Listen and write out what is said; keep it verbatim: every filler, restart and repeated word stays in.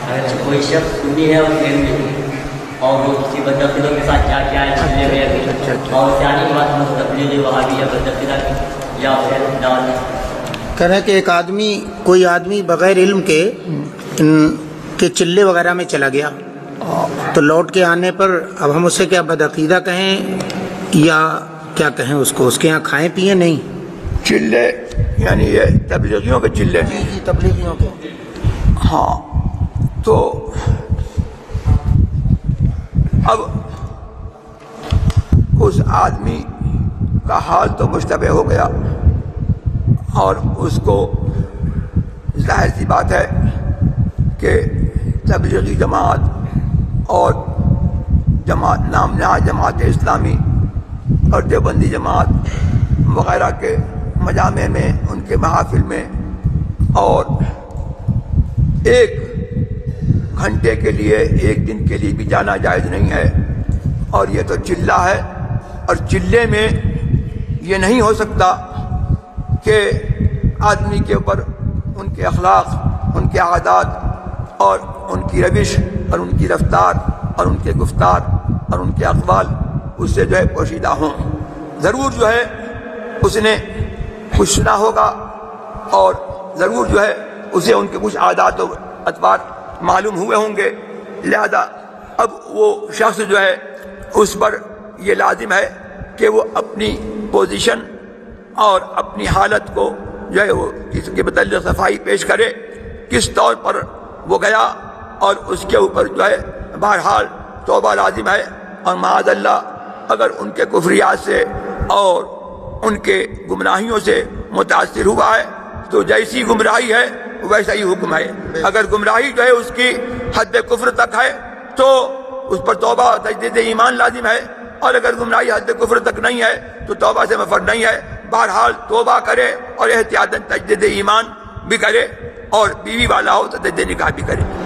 اگر کوئی شخص سنی ہے اور علم نہیں اور وہ کسی بدعقیدوں کے ساتھ کیا کیا ہے چلے ہوئے ابھی اور ثانی بات مستقبل وہابیہ بدعقیدہ کی یا پھر دعوت کہہ رہے ہیں کہ ایک آدمی کوئی آدمی بغیر علم کے ان کے چلے وغیرہ میں چلا گیا تو لوٹ کے آنے پر اب ہم اسے کیا بدعقیدہ کہیں یا کیا کہیں اس کو؟ اس کے یہاں کھائیں پیئیں نہیں؟ چلے یعنی یہ تبلیغیوں کے چلے؟ جی جی تبلیغیوں کے. ہاں تو اب اس آدمی کا حال تو مشتبہ ہو گیا اور اس کو ظاہر سی بات ہے کہ تبلیغی جماعت اور جماعت نام نہاد جماعت اسلامی اور دیوبندی جماعت وغیرہ کے مجامع میں ان کے محافل میں اور ایک گھنٹے کے لیے ایک دن کے لیے بھی جانا جائز نہیں ہے. اور یہ تو چلہ ہے اور چلے میں یہ نہیں ہو سکتا کہ آدمی کے اوپر ان کے اخلاق، ان کے عادات اور ان کی روش اور ان کی رفتار اور ان کے گفتار اور ان کے اقوال اس سے جو ہے پوشیدہ ہوں. ضرور جو ہے اس نے کچھ سنا ہوگا اور ضرور جو ہے اسے ان کے کچھ عادات و اطوار معلوم ہوئے ہوں گے. لہذا اب وہ شخص جو ہے اس پر یہ لازم ہے کہ وہ اپنی پوزیشن اور اپنی حالت کو جو ہے وہ اس کے متعلق صفائی پیش کرے، کس طور پر وہ گیا، اور اس کے اوپر جو ہے بہرحال توبہ لازم ہے. اور معاذ اللہ اگر ان کے کفریات سے اور ان کے گمراہیوں سے متاثر ہوا ہے تو جیسی گمراہی ہے ویسا ہی حکم ہے. اگر گمراہی جو ہے اس کی حد کفر تک ہے تو اس پر توبہ تجدید ایمان لازم ہے، اور اگر گمراہی حد کفر تک نہیں ہے تو توبہ سے مفر نہیں ہے. بہرحال توبہ کرے اور احتیاطاً تجدید ایمان بھی کرے، اور بیوی والا ہو تو تجدید نکاح بھی کرے.